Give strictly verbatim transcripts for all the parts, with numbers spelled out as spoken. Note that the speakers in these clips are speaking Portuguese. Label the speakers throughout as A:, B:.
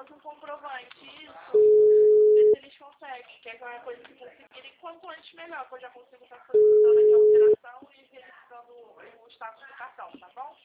A: manda um comprovante, isso. Vê se eles conseguem, que é uma coisa que conseguirem quanto antes melhor, que eu já consigo estar solicitando aqui a alteração e verificando o status do cartão, tá bom?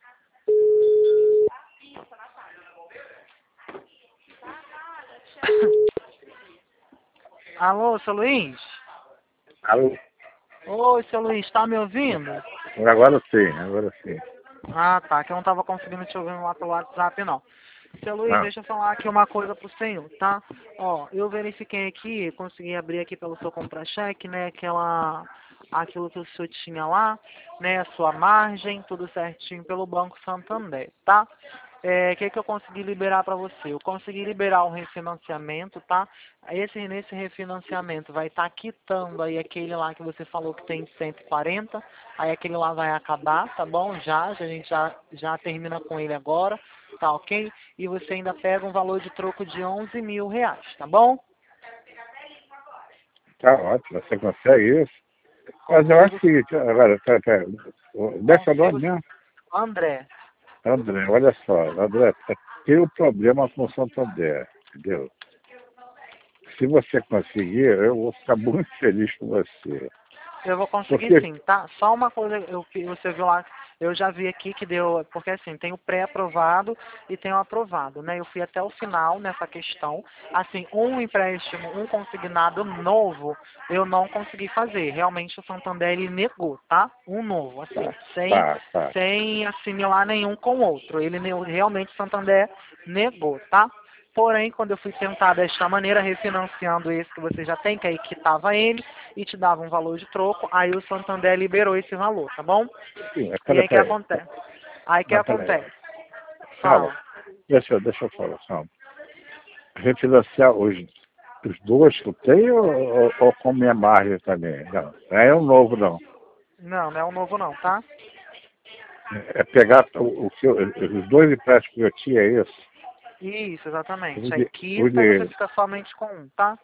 A: Isso, Natália. Tá, nada, tchau.
B: Alô, seu Luiz?
C: Alô?
B: Oi, seu Luiz, tá me ouvindo?
C: Agora sim, agora sim.
B: Ah, tá, que eu não tava conseguindo te ouvir lá pelo WhatsApp, não. Seu Luiz,
C: Ah,
B: deixa eu falar aqui uma coisa pro senhor, tá? Ó, eu verifiquei aqui, consegui abrir aqui pelo seu contra-cheque, né, aquela, aquilo que o senhor tinha lá, né, a sua margem, tudo certinho pelo Banco Santander, tá? É, o que que eu consegui liberar para você? Eu consegui liberar o refinanciamento, tá? Esse, nesse refinanciamento vai estar quitando aí aquele lá que você falou que tem cento e quarenta, aí aquele lá vai acabar, tá bom? Já, já a gente já, já termina com ele agora, tá ok? E você ainda pega um valor de troco de onze mil reais, tá bom?
C: tá ótimo, você consegue isso? Mas eu acho o seguinte, agora, tá, tá, deixa o nome mesmo.
B: André.
C: André, olha só, André, tem um problema com o Santander, entendeu? Se você conseguir, eu vou ficar muito feliz com você.
B: Eu vou conseguir
C: Porque,
B: sim, tá? Só uma coisa, eu, você viu lá, eu já vi aqui que deu, porque assim, tem o pré-aprovado e tem o aprovado, né? Eu fui até o final nessa questão. Assim, um empréstimo, um consignado novo, eu não consegui fazer. Realmente o Santander, ele negou, tá? Um novo, assim,
C: tá,
B: sem,
C: tá, tá.
B: sem assimilar nenhum com o outro. Ele ne- realmente o Santander negou, tá? Porém, quando eu fui tentar desta maneira, refinanciando esse que você já tem, que aí quitava ele e te dava um valor de troco, aí o Santander liberou esse valor, tá bom?
C: Sim, mas
B: E
C: peraí,
B: aí que
C: peraí,
B: acontece? Aí que
C: mas peraí.
B: acontece?
C: Calma,
B: Fala.
C: deixa, eu- deixa eu falar, calma. Refinanciar os, os dois que eu tenho ou, ou, ou com minha margem também? Não, não é um novo não.
B: Não, não é um novo não, tá?
C: É pegar o, o que eu, os dois empréstimos que eu tinha, é isso?
B: Isso,
C: O
B: exatamente. Aí
C: de, o
B: quita e você
C: de,
B: fica somente com um, tá?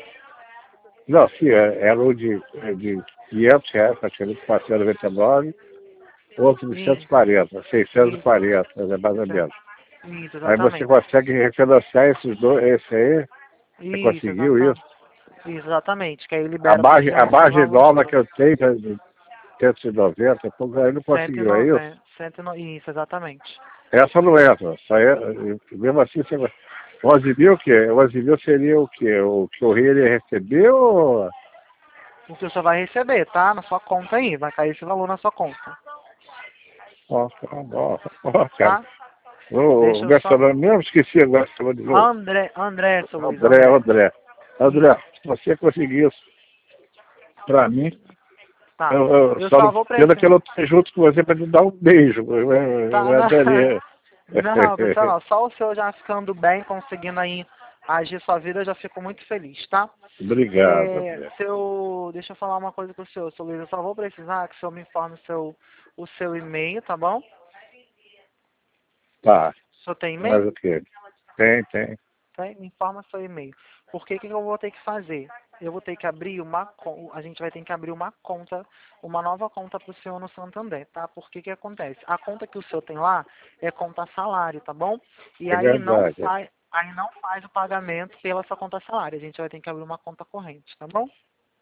C: não, sim, é- era o de, é de quinhentos reais, praticamente quatrocentos e noventa e nove, outro de cento e
B: Isso,
C: quarenta, seiscentos e
B: isso,
C: quarenta, é mais ou
B: isso,
C: menos.
B: isso,
C: Aí você
B: exatamente.
C: consegue refinanciar esses dois, esse aí, você
B: Isso,
C: conseguiu
B: exatamente.
C: isso?
B: Isso, exatamente. Que aí
C: A
B: libera pro
C: margem, a
B: senhor esse
C: margem
B: valor de
C: nova que
B: troco.
C: eu tenho, é de cento e noventa, pouco, aí não
B: cento e
C: conseguiu, é isso?
B: noventa, cento e noventa, isso, exatamente.
C: Essa não entra, só é, mesmo assim, você, o onze mil o quê? O onze mil seria o quê? O que o rei ele recebeu ou...
B: O que você vai receber, tá? Na sua conta aí, vai cair esse valor na sua conta,
C: Ó, tá bom, ó, cara.
B: tá?
C: O, o
B: Deixa eu
C: meu
B: só...
C: sobrenome mesmo, esqueci agora, chamou de novo.
B: André, André, seu Luiz,
C: André,
B: André.
C: André. André,
B: Isso,
C: se você conseguir isso pra mim,
B: tá.
C: eu, eu
B: Eu
C: só
B: só
C: não,
B: vou
C: pena que eu
B: precisar.
C: não estou junto com você pra te dar um beijo. Eu, eu,
B: Tá,
C: eu
B: não,
C: adoraria.
B: não, pessoal, não. Só o senhor já ficando bem, conseguindo aí agir sua vida, eu já fico muito feliz, tá?
C: Obrigado,
B: É,
C: André.
B: seu, deixa eu falar uma coisa com o senhor, seu Luiz. Eu só vou precisar que o senhor me informe o seu, o seu e-mail, tá bom?
C: Tá,
B: O senhor tem
C: mas
B: e-mail?
C: o quê? Tem, tem.
B: Tá? Me informa seu e-mail. Porque o que que eu vou ter que fazer? Eu vou ter que abrir uma conta, a gente vai ter que abrir uma conta, uma nova conta para o senhor no Santander, tá? Porque que acontece? A conta que o senhor tem lá é conta salário, tá bom? E
C: É
B: aí não
C: verdade.
B: faz, aí não faz o pagamento pela sua conta salário. A gente vai ter que abrir uma conta corrente, tá bom?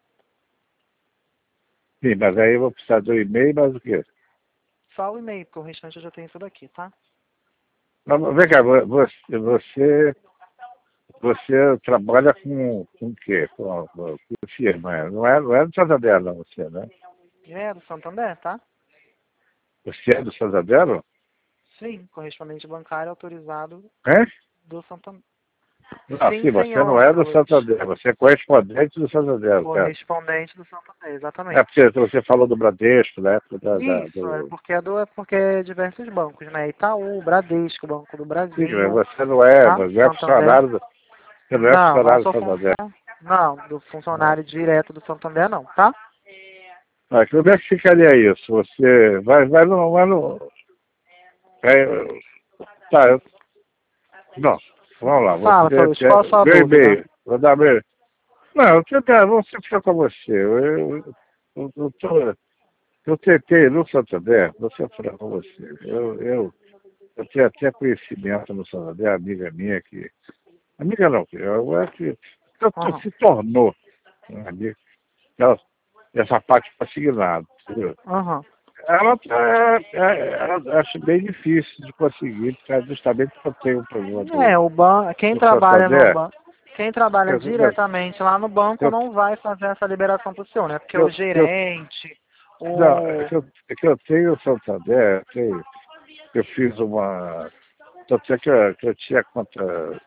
C: Sim, mas aí eu vou precisar do e-mail, mas o quê?
B: Só o e-mail, porque o restante eu já tenho isso daqui, tá?
C: Mas, vem cá, vo- você, você, você trabalha com, com o quê? Com, com que firma? Não é, não é do Santander, não, você, né?
B: É do Santander, tá?
C: Você é do Santander? Não?
B: Sim, correspondente bancário autorizado
C: Hein?
B: do Santander.
C: Não,
B: Sim,
C: sim, você não
B: senhor,
C: é
B: seu
C: do
B: Luiz.
C: Santander, você é correspondente do Santander, certo?
B: Correspondente do Santander,
C: É
B: exatamente.
C: porque você falou do Bradesco, na época da, da,
B: Isso, é
C: do...
B: porque é, do, é porque é diversos bancos, né? Itaú, Bradesco, Banco do
C: Sim, mas
B: Brasil,
C: você não é,
B: tá?
C: não é
B: Santander.
C: funcionário do, você não é
B: Não, não
C: funcionário do
B: sou
C: Santander.
B: funcionário. Não, do
C: Não.
B: funcionário direto do Santander não, tá?
C: Ah, como é que ficaria isso? Você vai, vai no... Vai no é, tá, eu, não, vamos lá,
B: Fala, seu
C: você
B: Luiz, qual a
C: tem
B: sua
C: meu
B: dúvida?
C: e-mail, vou dar meu... Não, eu tentei, você fica com você, eu, eu, eu, eu, tô, eu tentei no Santander, você fica com você, eu, eu eu tenho até conhecimento no Santander, amiga minha que... Amiga não, que eu, é que
B: Aham.
C: se tornou uma amiga. Ela, essa parte consignada, entendeu?
B: Aham.
C: Ela, é, é, ela acha bem difícil de conseguir, porque justamente porque eu tenho um problema do,
B: É, o ban... quem
C: do
B: trabalha no
C: Santander.
B: banco, quem trabalha
C: Eu, eu,
B: diretamente lá no banco
C: eu,
B: não vai fazer essa liberação pro senhor, né? Porque o
C: eu, eu,
B: gerente,
C: não, é
B: o...
C: que eu, é que eu tenho o Santander, eu, tenho, eu fiz uma... Tanto é que eu, que eu tinha conta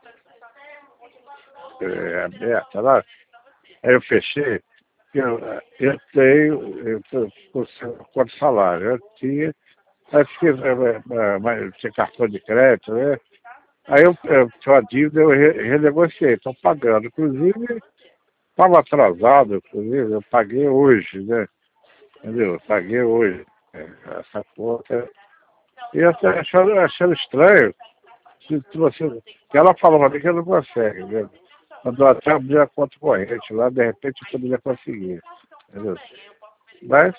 C: é, aberta lá, aí eu fechei, eu, eu tenho, eu tô com quanto salário, eu tinha, aí fiquei, é, é, mas eu tinha cartão de crédito, né? Aí eu, eu tinha uma dívida, eu re, renegociei, estou pagando. Inclusive, estava atrasado, inclusive, eu paguei hoje, né? Entendeu? Eu paguei hoje é, essa conta. E eu tô achando, achando estranho, se, se você. Que ela falou para mim que não consegue, né? Mandou até abrir a conta corrente lá, de repente eu poderia conseguir. Entendeu? Mas,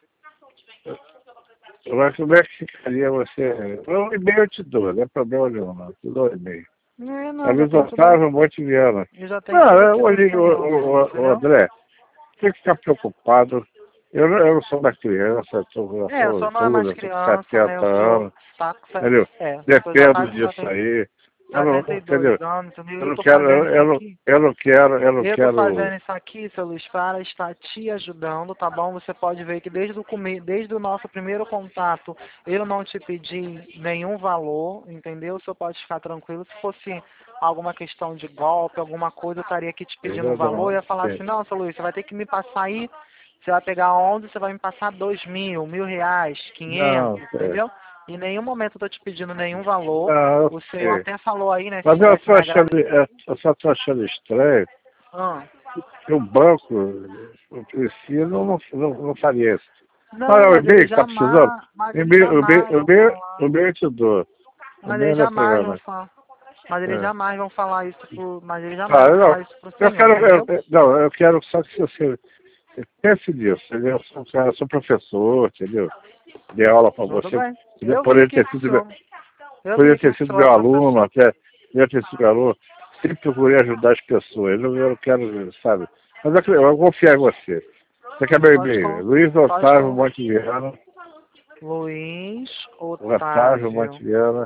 C: mas como é que ficaria você? Um e-mail eu te dou, não é problema nenhum, não. Te dou um e-mail.
B: É,
C: É
B: não, já
C: Luiz
B: tem tudo,
C: Otávio Monte Viana.
B: eu já tem
C: Não,
B: tudo
C: é,
B: aqui do
C: hoje, o,
B: senhor,
C: o, o, o
B: entendeu?
C: André, tem que ficar preocupado. Eu, não- eu não sou mais criança, eu sou, eu
B: É, o
C: sou
B: senhor não é mais
C: idoso, eu tô com
B: criança, né?
C: setenta
B: O senhor
C: anos,
B: tá com... se-
C: entendeu?
B: É, o senhor já tá
C: Dependo
B: com
C: disso
B: setenta
C: aí. Eu não,
B: setenta e
C: entendeu?
B: dois anos, entendeu?
C: Eu
B: Eu
C: não
B: tô
C: quero,
B: fazendo
C: eu,
B: isso
C: eu não,
B: aqui.
C: eu não quero, eu não
B: Eu tô
C: quero.
B: fazendo isso aqui, seu Luiz, para estar te ajudando, tá bom? Você pode ver que desde o come... desde o nosso primeiro contato, eu não te pedi nenhum valor, entendeu? O senhor pode ficar tranquilo. Se fosse alguma questão de golpe, alguma coisa, eu estaria aqui te pedindo um
C: Eu
B: valor. Eu
C: não,
B: ia falar
C: é,
B: assim, não, seu Luiz, você vai ter que me passar aí. Você vai pegar onze, você vai me passar dois mil, mil reais,
C: não,
B: quinhentos,
C: é,
B: entendeu? Em nenhum momento eu tô te pedindo nenhum valor.
C: não, eu
B: O senhor
C: sei.
B: até falou aí, né, se
C: Mas eu
B: tivesse
C: tô
B: me
C: achando,
B: agradecido.
C: eu eu só tô achando estranho
B: Ah,
C: que o banco, em si, não, não, não, não faria isso.
B: não,
C: Olha, o
B: mas
C: e-mail
B: eles
C: que tá precisando,
B: jamais, mas
C: o
B: eles
C: e-mail, o e-mail,
B: jamais
C: o
B: vão
C: e-mail,
B: falar.
C: o e-mail eu te dou. O
B: Mas
C: e-mail
B: eles
C: não é
B: jamais vão
C: problema.
B: falar. Mas eles
C: É.
B: jamais vão falar isso pro. Mas eles jamais
C: Tá,
B: vão
C: eu não,
B: falar isso pro
C: eu
B: senhor,
C: quero, eu,
B: entendeu?
C: eu- não, eu quero só que você pense nisso, entendeu? Eu sou, um cara- eu sou professor, entendeu? Dei aula para
B: Tudo
C: você,
B: bem.
C: entendeu?
B: Eu vi
C: Poderia
B: aqui
C: ter
B: que o
C: sido, meu-
B: senhor. Eu vi
C: poderia
B: aqui
C: ter
B: que o
C: sido
B: senhor é
C: meu aluno,
B: professor.
C: até, poderia ter sido meu aluno. Sempre procurei ajudar as pessoas, eu não, eu não quero, sabe? Mas eu, eu vou confiar em você. Você quer meu
B: Pode
C: e-mail?
B: com.
C: Luiz
B: Pode
C: Otávio
B: com.
C: Monteviana,
B: Luiz
C: Otávio
B: Otávio
C: Monteviana,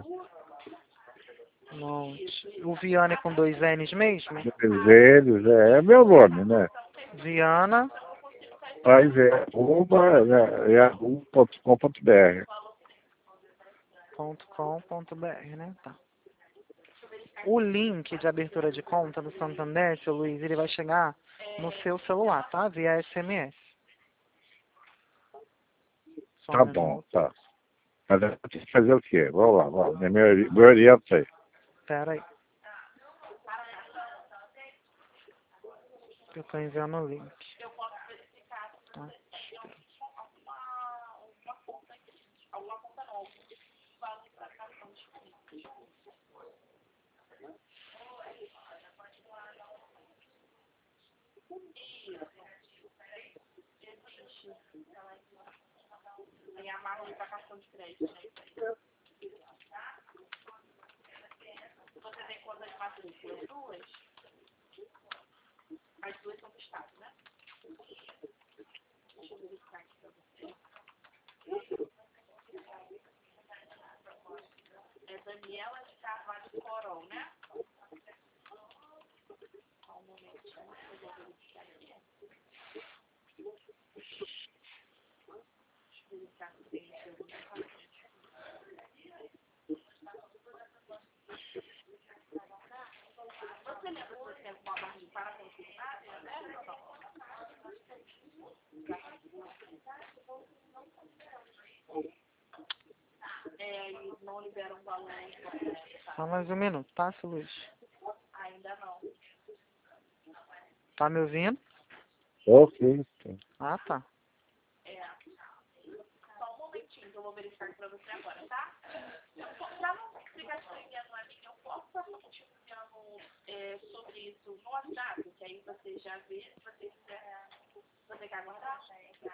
B: Monte. O Viana é com dois N's mesmo?
C: Desenhos, é, é meu nome, né?
B: Viana
C: Mas é arroba, né, é arroba ponto com ponto br.
B: ponto com ponto br, né? Tá. O link de abertura de conta do Santander, seu Luiz, ele vai chegar no seu celular, tá? Via S M S. Só um
C: Tá bom,
B: minuto.
C: tá. Mas eu tenho que fazer o quê? Vamos lá, vamos. Me, me me orienta aí.
B: Pera aí. Eu tô enviando o link. Tá?
A: Tem a marca da cartão de crédito, né? Você tem conta de matrícula? As duas? As duas são do Estado, né? Deixa eu verificar aqui pra você. É Daniela de Carvalho Corol, né? Só um momentinho, eu vou verificar aqui. Deixa eu verificar se tem alguma coisa. Você lembra se você tem alguma margem para confirmar? É, e não liberam valor,
B: Só mais um minuto, tá, seu Luiz?
A: ainda não.
B: Tá me ouvindo?
C: Ok.
B: Ah, tá.
A: É, só um momentinho que eu vou verificar aqui pra você agora, tá? Pra não ficar estranhando a mim, eu posso estar te enviando é, sobre isso no WhatsApp, que aí você já vê, se você quiser, você quer aguardar?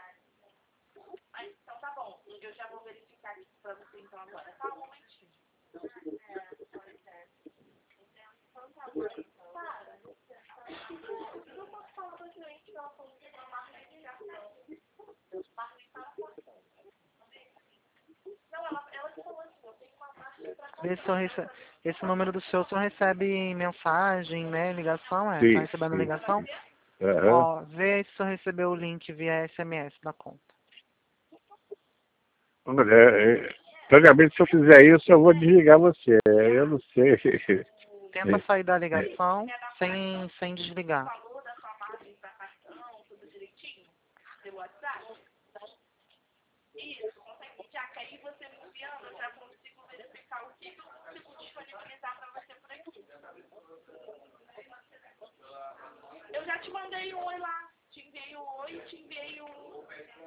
A: Mas, então tá bom, eu já vou verificar isso pra você então agora, tá? Um momentinho. Eu posso falar para o cliente que ela falou que uma marca de ligação. Não, ela, ela que falou assim, eu tenho uma marca para
B: Vê se eu rece... Esse número do seu, o senhor recebe mensagem, né? Ligação, é? Tá
C: Sim,
B: recebendo
C: sim.
B: ligação?
C: Aham.
B: Ó, vê aí se o senhor recebeu o link via S M S da conta.
C: Olha, é, é, praticamente se eu fizer isso, eu vou desligar você. É, eu não sei.
B: Tenta
C: É,
B: sair da
C: é,
B: ligação sem, sem desligar.
A: falou da sua margem para cartão, tudo direitinho, pelo WhatsApp. Isso, consegue enviar, que aí você me enviando, eu já consigo verificar o que eu consigo disponibilizar para você por aqui. Eu já te mandei um oi lá, te enviei um oi, te enviei um...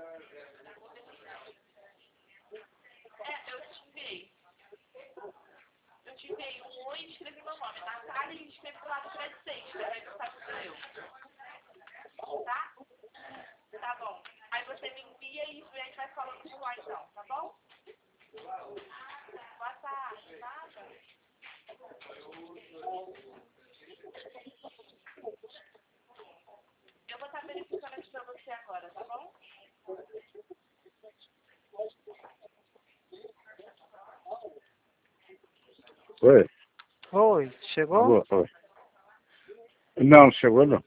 A: É, eu te enviei. Eu te enviei um oi e escrevi meu nome, Natália, e escrevi do lado para sexta, pra gente saber que sou eu. Tá? Tá bom. Aí você me envia e a gente vai falando por lá então, tá bom? Boa tarde, nada. Eu vou estar verificando aqui pra você agora, tá bom?
C: Oi?
B: Oi, chegou?
C: Alô, oi. Não, não chegou não.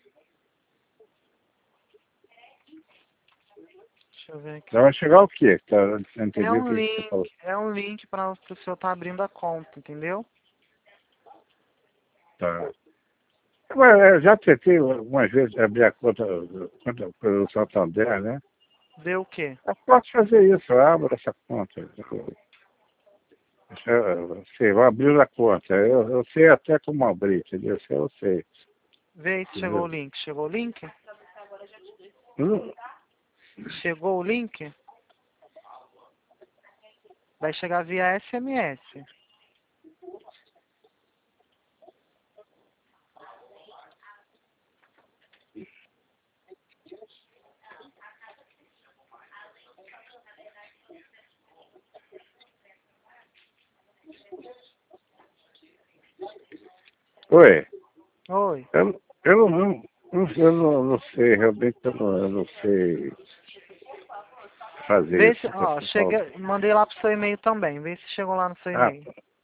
B: Deixa eu ver aqui.
C: Já vai chegar o quê? Tá, eu não
B: É
C: entendi o
B: um
C: que você falou.
B: link, é um link para o senhor estar abrindo a conta, entendeu?
C: Tá. Agora, eu já tentei algumas vezes abrir a conta, conta pelo Santander, né?
B: Deu o quê?
C: Eu posso fazer isso, eu abro essa conta. Eu, eu sei, vou abrir a conta. Eu, eu sei até como abrir, entendeu? Isso eu sei.
B: Vê aí se chegou o
C: Entendeu?
B: link. Chegou o link?
C: Hum,
B: Chegou o link? Vai chegar via S M S.
C: Oi,
B: Oi.
C: eu, eu, não, eu, eu não, não sei, realmente eu não, eu não sei fazer
B: Vê se,
C: isso,
B: ó,
C: pessoal.
B: chega, mandei lá pro seu e-mail também. Vê se chegou lá no seu
C: Ah,
B: e-mail.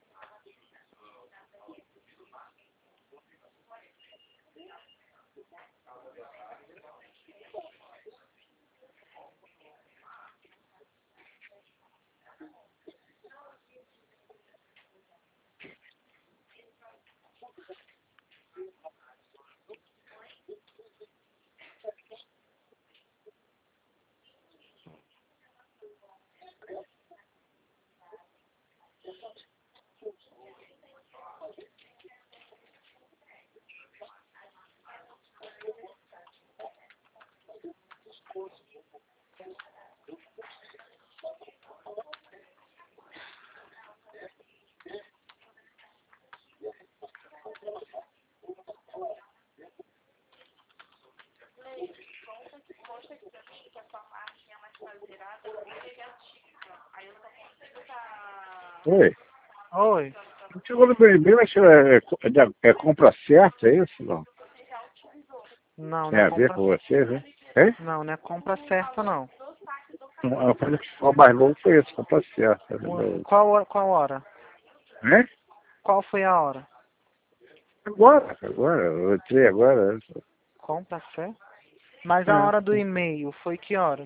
A: Consta aqui pra mim que a sua margem é mais faseirada e negativa. Aí eu só consigo estar...
C: oi.
B: Oi.
C: Não chegou no meu e-mail, mas é, é, é compra certa, é isso? Não?
B: Não, não
C: Tem
B: é
C: a ver
B: compra.
C: com você, né? Hein?
B: Não, não é compra certa não.
C: A coisa que ficou mais longo foi isso, compra certa.
B: O-
C: Né?
B: Qual hora- qual hora?
C: Hein?
B: Qual foi a hora?
C: Agora, agora, eu entrei agora.
B: Compra certa? Mas a hora do
C: É,
B: e-mail foi que horas?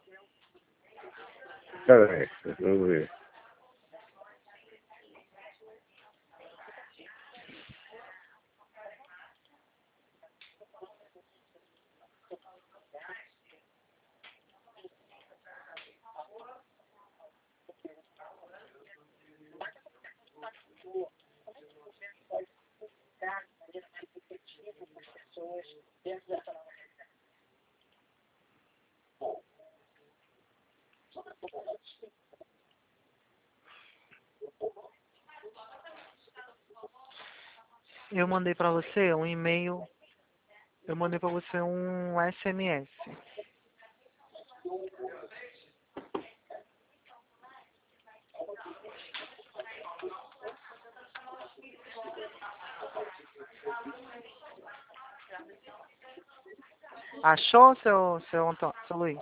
C: peraí, deixa eu ver.
B: Eu mandei pra você um e-mail. Eu mandei pra você um S M S. Achou, seu, seu, Antônio, seu Luiz?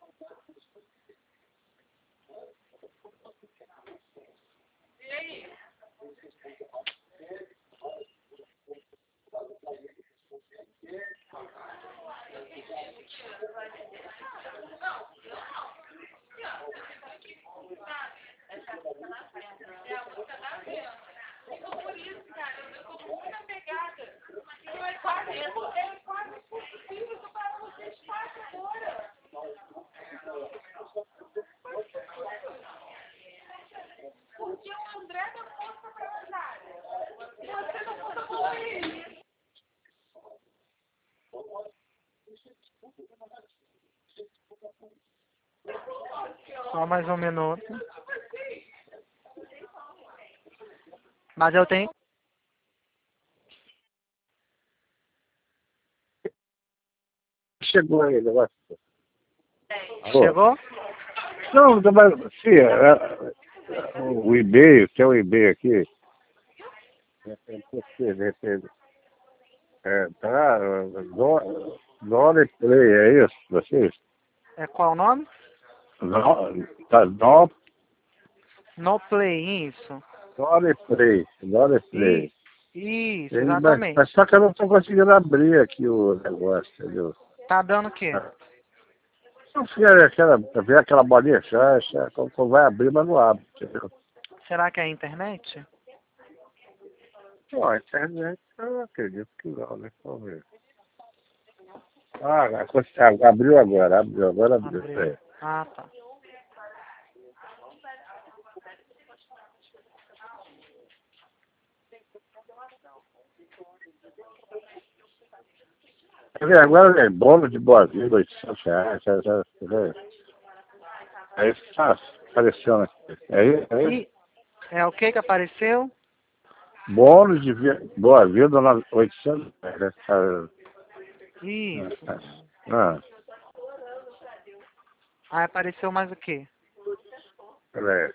A: Porque o André deu força pra Natália. Você não falou ele.
B: Só mais um minuto. Mas eu tenho...
C: Chegou aí, negócio. Alô?
B: Chegou?
C: Não, mas, sim, é, é, o e-mail, tem um e-mail aqui. É, é, é, é, tá, do, Dora Play, é isso? Vocês?
B: É qual o nome?
C: No, tá, no,
B: No Play, isso.
C: Dora Play, Dora Play.
B: Isso, isso,
C: Ele, mas,
B: exatamente.
C: mas só que eu não estou conseguindo abrir aqui o negócio, entendeu?
B: Tá dando o quê?
C: Não sei, aquela, ver aquela bolinha, já, já, como vai abrir, mas não abre, entendeu?
B: Será que é a internet?
C: Ó, a internet, eu acredito que não, né? Vamos ver. Ah, a- abriu agora, abriu, agora abriu.
B: Abriu.
C: É.
B: Ah, tá.
C: Quer ver, agora é bônus de boa-vinda, oitocentos reais, já, já, já. É isso que tá aparecendo aqui. É isso? É isso?
B: E é o que que apareceu?
C: Bônus de vi- boa-vinda, na- oitocentos reais. Né? Ah,
B: Isso.
C: ah,
B: Aí apareceu mais o quê?
C: peraí.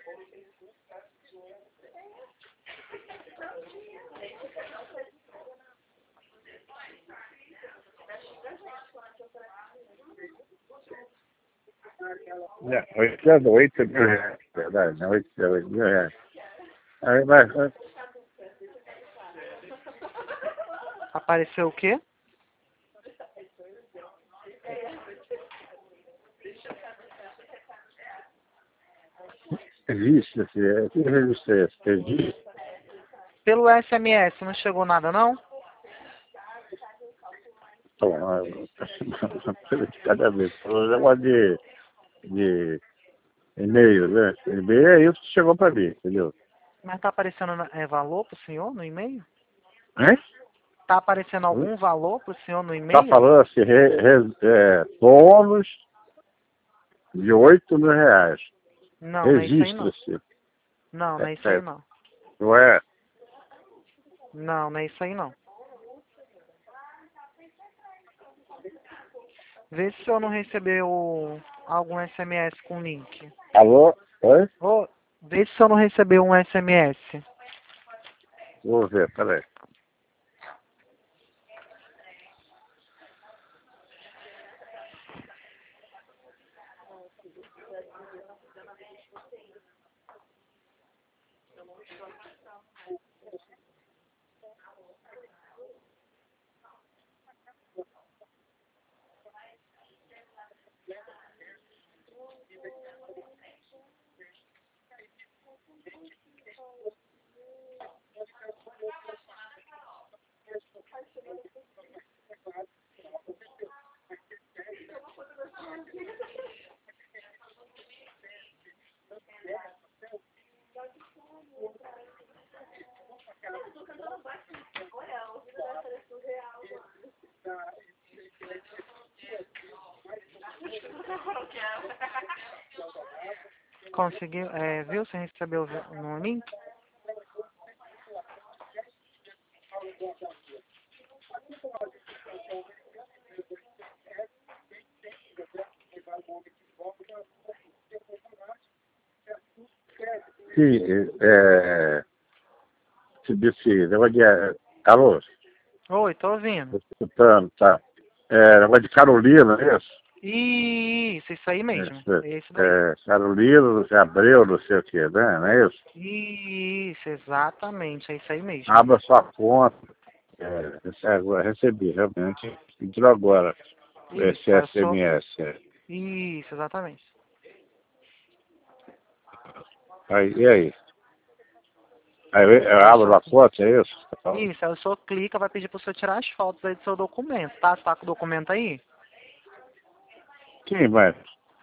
C: É, oitocentos, oito mil reais, verdade, não, oito oito mil reais. Aí, mas,
B: Apareceu o quê?
C: existe, assim, é, que registro é esse? Existe?
B: Pelo S M S não chegou nada, não?
C: Então, de cada vez. O negócio de, de e-mail, né? E-mail é isso que chegou para mim, entendeu?
B: Mas tá aparecendo na- é, valor pro senhor no e-mail?
C: Hein?
B: Tá aparecendo algum valor pro senhor no
C: Tá
B: e-mail?
C: falando assim, re, re, é, bônus de oito mil reais.
B: Não, não é isso aí não.
C: Registra-se.
B: Não, não é isso
C: É,
B: aí
C: é,
B: não.
C: não é?
B: Não, não é isso aí não. Vê se o senhor não recebeu algum S M S com link.
C: Alô? Oi?
B: Ô, vê se o senhor não recebeu um S M S.
C: Vou ver, peraí.
B: Conseguiu? É, viu? Você recebeu no link?
C: Sim, é... Se disse, negócio de... Alô?
B: Oi, tô ouvindo.
C: Tô escutando, tá. é negócio de Carolina, é isso?
B: Isso, isso aí mesmo.
C: Isso,
B: Esse daí.
C: é, Carolina, não sei, Abreu, não sei o que, né? Não é isso?
B: Isso, exatamente, é isso aí mesmo.
C: Abra sua conta. É, esse agora, recebi, realmente. Entrou agora. Esse
B: Isso, eu sou...
C: S M S. É.
B: Isso, exatamente.
C: Aí, e aí? Aí eu, eu abro a conta, é isso?
B: Isso, aí o senhor clica, vai pedir para o senhor tirar as fotos aí do seu documento, tá? Você tá com o documento aí?
C: Sim, mas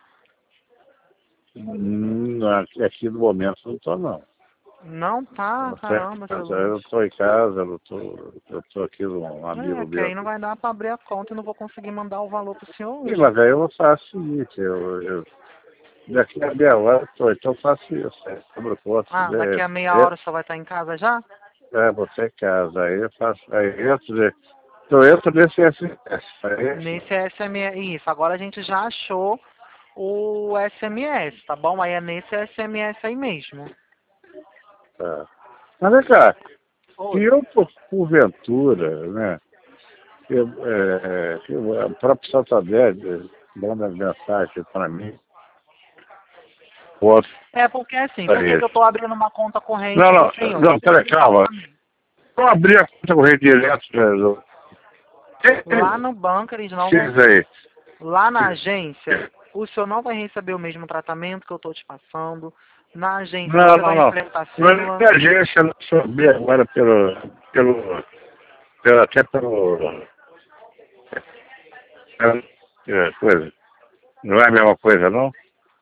C: hum, aqui, aqui no momento não estou, não.
B: Não
C: Eu
B: tá,
C: não tô em
B: caramba, seu
C: casa, eu não
B: Luiz.
C: estou em casa, eu estou eu tô aqui com um
B: É,
C: amigo
B: que
C: meu
B: aí não
C: aqui.
B: vai dar para abrir a conta e não vou conseguir mandar o valor pro senhor
C: Sim,
B: hoje.
C: mas aí eu vou fazer o seguinte, eu, eu, daqui a meia hora eu estou, então eu faço isso, é, sobre conta,
B: Ah, daqui a meia
C: é,
B: hora o senhor vai estar em casa já?
C: é, você em casa, aí eu faço, aí entro, né, eu entro nesse S M S, aí,
B: Nesse S M S, isso, agora a gente já achou o S M S, tá bom? Aí é nesse S M S aí mesmo.
C: tá. Mas vem cá, se
B: Oi.
C: eu, por, porventura, né, eu, é, é, eu, o próprio Santander eh, manda mensagem para mim, outro,
B: É porque assim, por
C: é
B: que que eu
C: isso.
B: tô abrindo uma conta corrente
C: Não,
B: pro
C: não,
B: senhor?
C: não,
B: Deixa eu
C: peraí,
B: explicar
C: calma.
B: novamente.
C: Eu abri a conta corrente direto, né, do-
B: Lá no banco eles não vão...
C: X aí.
B: Lá na agência, o senhor não vai receber o mesmo tratamento que eu tô te passando. Na agência
C: Não,
B: você
C: não,
B: vai
C: não.
B: enfrentar
C: Não é
B: fila.
C: nem agência, não souber agora pelo, pelo, pelo, até pelo, é, coisa. Não é a mesma coisa, não?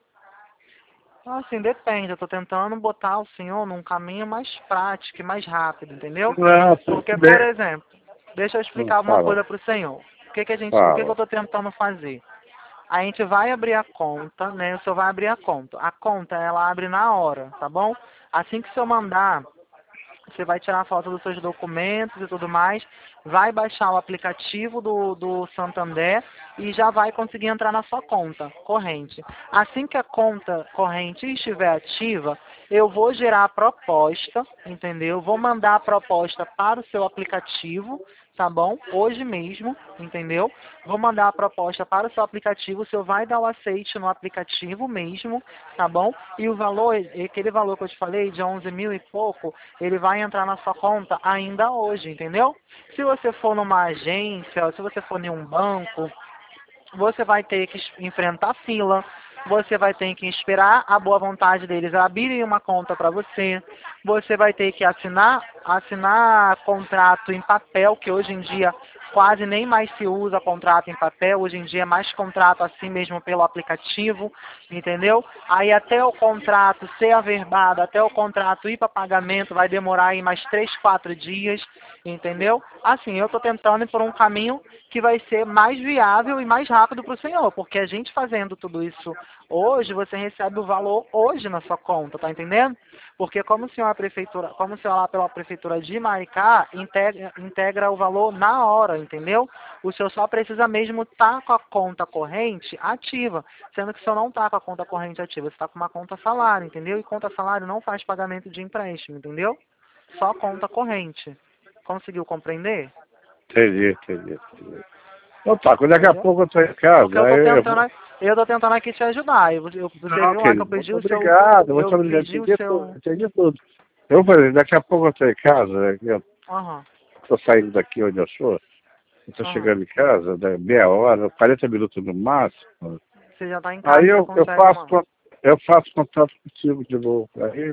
B: Assim, depende. Eu tô tentando botar o senhor num caminho mais prático e mais rápido, entendeu?
C: Não, tudo
B: Porque, por
C: bem.
B: exemplo, deixa eu
C: Não,
B: explicar uma
C: fala,
B: coisa pro senhor. O que que a gente, o que que eu
C: fala.
B: tô tentando fazer? A gente vai abrir a conta, né? O senhor vai abrir a conta. A conta, ela abre na hora, tá bom? Assim que o senhor mandar, você vai tirar a foto dos seus documentos e tudo mais, vai baixar o aplicativo do, do Santander e já vai conseguir entrar na sua conta corrente. Assim que a conta corrente estiver ativa, eu vou gerar a proposta, entendeu? Vou mandar a proposta para o seu aplicativo, tá bom? Hoje mesmo, entendeu? Vou mandar a proposta para o seu aplicativo, o senhor vai dar o aceite no aplicativo mesmo, tá bom? E o valor, aquele valor que eu te falei, de onze mil e pouco, ele vai entrar na sua conta ainda hoje, entendeu? Se você for numa agência, se você for em um banco, você vai ter que enfrentar fila, você vai ter que esperar a boa vontade deles abrirem uma conta para você, você vai ter que assinar, assinar contrato em papel, que hoje em dia quase nem mais se usa contrato em papel, hoje em dia é mais contrato assim mesmo pelo aplicativo, entendeu? Aí até o contrato ser averbado, até o contrato ir para pagamento vai demorar aí mais três, quatro dias, entendeu? Assim, eu estou tentando ir por um caminho que vai ser mais viável e mais rápido para o senhor, porque a gente fazendo tudo isso hoje, você recebe o valor hoje na sua conta, tá entendendo? Porque como o senhor é a prefeitura, como o senhor lá pela prefeitura de Maricá, integra, integra o valor na hora, entendeu? O senhor só precisa mesmo estar com a conta corrente ativa, sendo que o senhor não está com a conta corrente ativa, você está com uma conta salário, entendeu? E conta salário não faz pagamento de empréstimo, entendeu? Só conta corrente. Conseguiu compreender?
C: Entendi, entendi, entendi. Então tá, quando daqui a
B: Entendeu?
C: pouco eu tô em
B: Porque eu
C: casa,
B: tô
C: aí eu
B: tentando,
C: vou...
B: eu tô tentando aqui te ajudar. Eu, eu- você
C: Não,
B: viu lá que eu
C: querido,
B: pedi
C: muito
B: o seu,
C: obrigado, muito
B: eu
C: obrigado,
B: pedi o
C: entendi tudo,
B: seu,
C: entendi tudo. Eu falei, daqui a pouco eu tô em casa, né, eu
B: aham,
C: tô saindo daqui onde eu sou, eu tô
B: aham.
C: chegando em casa, né, meia hora, quarenta minutos no máximo.
B: Você já tá em
C: Aí
B: casa, você
C: eu, eu
B: consegue
C: faço
B: uma.
C: con- eu faço contato contigo de novo. Aí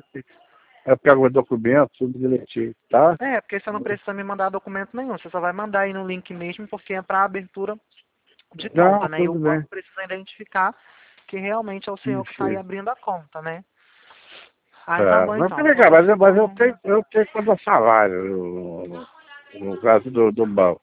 C: eu pego o documento, tudo direitinho, tá?
B: É, porque você não precisa me mandar documento nenhum. Você só vai mandar aí no link mesmo, porque é para abertura de
C: Não,
B: conta, né? E o
C: tudo bem.
B: banco precisa identificar que realmente é o senhor que está aí
C: Sim.
B: abrindo a conta, né? Aí tá
C: Tá.
B: bom
C: Mas
B: então.
C: peraí,
B: Então
C: mas,
B: você
C: eu- mas eu
B: então.
C: tenho, eu tenho quando salário no, no, no caso do, do banco.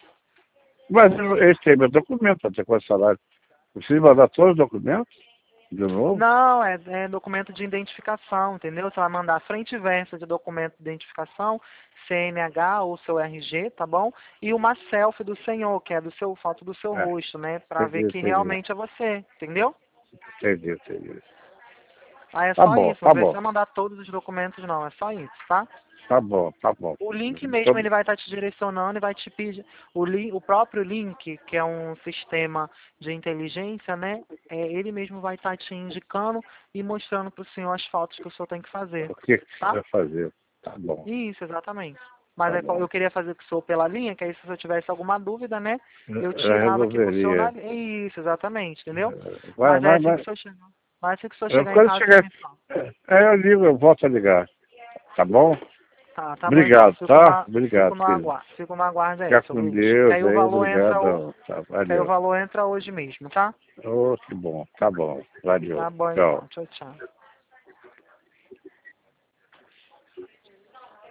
C: Mas eu, esse tem meu documento até com salário. Eu preciso mandar todos os documentos de novo?
B: Não, é, é documento de identificação, entendeu? Você vai mandar frente e verso de documento de identificação, C N H ou seu R G, tá bom? E uma selfie do senhor, que é do seu foto do seu
C: É,
B: rosto, né? Pra ver
C: entendi,
B: que
C: entendi.
B: realmente é você, entendeu?
C: Entendi, entendi.
B: Aí é
C: Tá
B: só
C: bom,
B: isso,
C: tá
B: não
C: bom.
B: precisa mandar todos os documentos não, é só isso, tá?
C: Tá bom, tá bom.
B: O link mesmo,
C: Então,
B: ele vai estar te direcionando e vai te pedir, o, li, o próprio link, que é um sistema de inteligência, né? É, ele mesmo vai estar te indicando e mostrando para o senhor as fotos que o senhor tem que fazer,
C: o que que você
B: tá?
C: vai fazer? Tá bom,
B: Isso, exatamente. Mas
C: tá
B: aí,
C: bom.
B: eu queria fazer com o senhor pela linha, que aí se eu tivesse alguma dúvida, né?
C: Eu
B: Eu
C: eu
B: tirava aqui com o senhor na
C: resolveria.
B: linha. Isso, exatamente, entendeu?
C: Vai,
B: Mas é
C: vai,
B: assim que
C: vai.
B: o senhor chegar. Mas assim que o senhor
C: Eu,
B: chegar em
C: quando
B: casa,
C: chegar,
B: você me fala.
C: é, eu ligo, eu volto a ligar. Tá bom?
B: Tá, tá bom então.
C: Obrigado,
B: Fico,
C: tá?
B: na, fico
C: Obrigado,
B: no
C: filho.
B: aguardo. Fico no aguardo aí,
C: Fica
B: seu
C: com
B: Luiz. Que
C: Deus
B: aí o
C: aí,
B: valor entra o,
C: obrigado. Tá,
B: que aí o
C: valeu.
B: valor entra hoje mesmo, tá?
C: Oh, que bom, tá bom. Valeu.
B: Tá bom
C: Tchau.
B: então. Tchau, tchau.